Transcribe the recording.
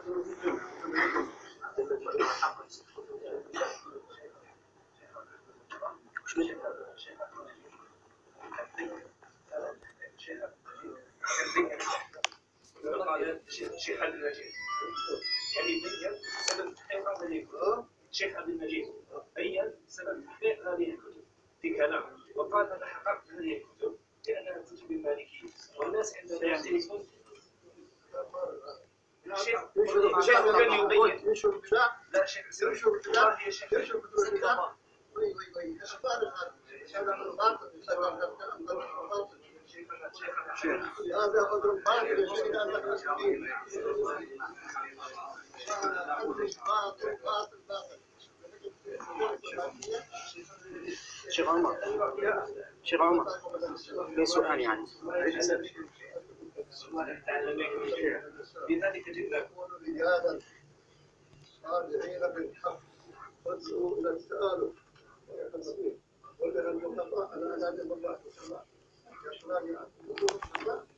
الشيخ عبد المجيد يعني بين سبب تحقيق هذه الكتب. الشيخ عبد المجيد بين سبب تحقيق هذه الكتب في كلام، وقال انا حققت هذه الكتب لانها كتب المالكيه، والناس عندما يعترفون الشيخ كان يبين ينشر البدع. لا شيخ ينشر البدع. والله يا شيخ ينشر كتب البدع. وي هذا قدر الباطل يا شيخ. هذا شيخ عمر، شيخ عمر، في سؤال يعني. لذلك جئنا رجالا صالحين بالحق وادعوا الى التآلف والى المتقى على هذه الله.